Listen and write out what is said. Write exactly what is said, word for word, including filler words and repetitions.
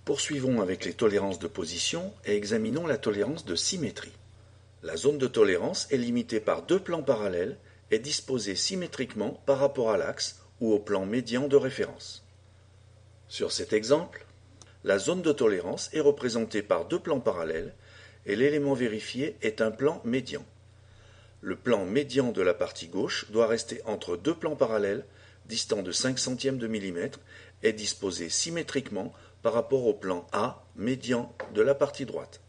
Poursuivons avec les tolérances de position et examinons la tolérance de symétrie. La zone de tolérance est limitée par deux plans parallèles et disposée symétriquement par rapport à l'axe ou au plan médian de référence. Sur cet exemple, la zone de tolérance est représentée par deux plans parallèles et l'élément vérifié est un plan médian. Le plan médian de la partie gauche doit rester entre deux plans parallèles distants de cinq centièmes de millimètre et disposé symétriquement par rapport au plan A médian de la partie droite.